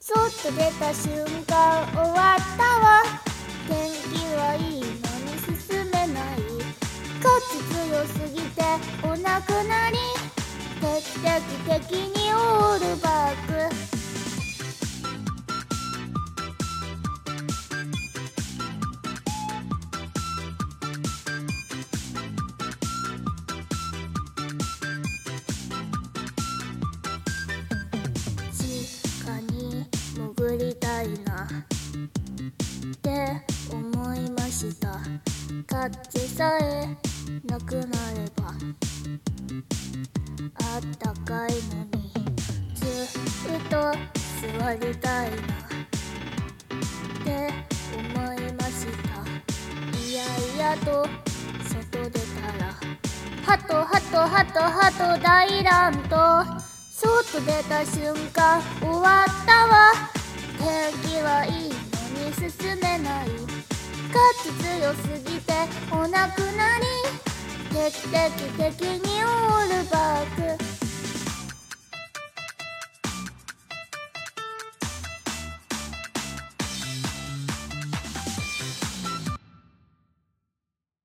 そっと出た瞬間終わったわ。天気はいいのに進めない。価値強すぎてお亡くなり。定期的にオールバック。地下に潜りたいなって思いました。価値さえなくなればあったかいのにずっと座りたいなって思いました。いやいやと外出たらハトハトハトハト大乱闘。外出た瞬間終わったわ。天気はいいのに進めない。価値強すぎてお亡くなり。定期的にオールバック。